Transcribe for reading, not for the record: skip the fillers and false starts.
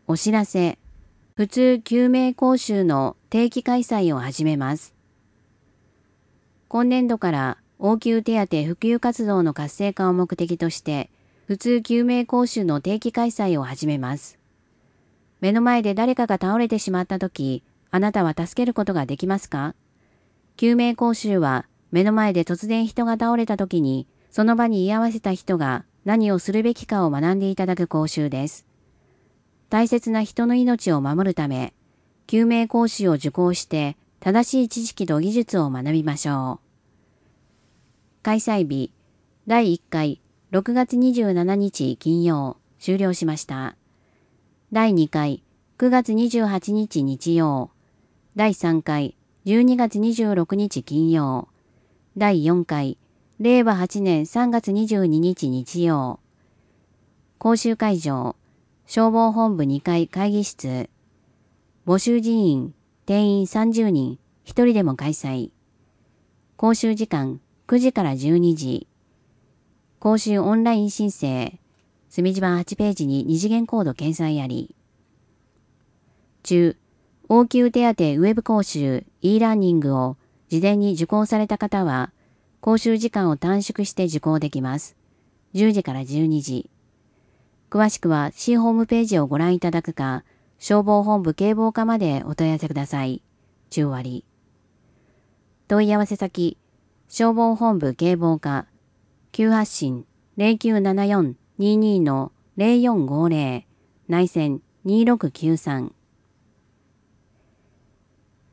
お知らせ。普通救命講習の定期開催を始めます。今年度から応急手当普及活動の活性化を目的として、普通救命講習の定期開催を始めます。目の前で誰かが倒れてしまったとき、あなたは助けることができますか？救命講習は、目の前で突然人が倒れたときに、その場に居合わせた人が何をするべきかを学んでいただく講習です。大切な人の命を守るため、救命講習を受講して正しい知識と技術を学びましょう。開催日、第1回6月27日金曜、終了しました。第2回9月28日日曜、第3回12月26日金曜、第4回令和8年3月22日日曜。講習会場、消防本部2階会議室。募集人員、定員30人、1人でも開催。講習時間、9時から12時。講習オンライン申請。墨字版8ページに二次元コード掲載あり。中、応急手当ウェブ講習 e ラーニングを事前に受講された方は、講習時間を短縮して受講できます。10時から12時。詳しくは市ホームページをご覧いただくか、消防本部警防課までお問い合わせください。10割。問い合わせ先、消防本部警防課、急発進 0974-22-0450、内線2693。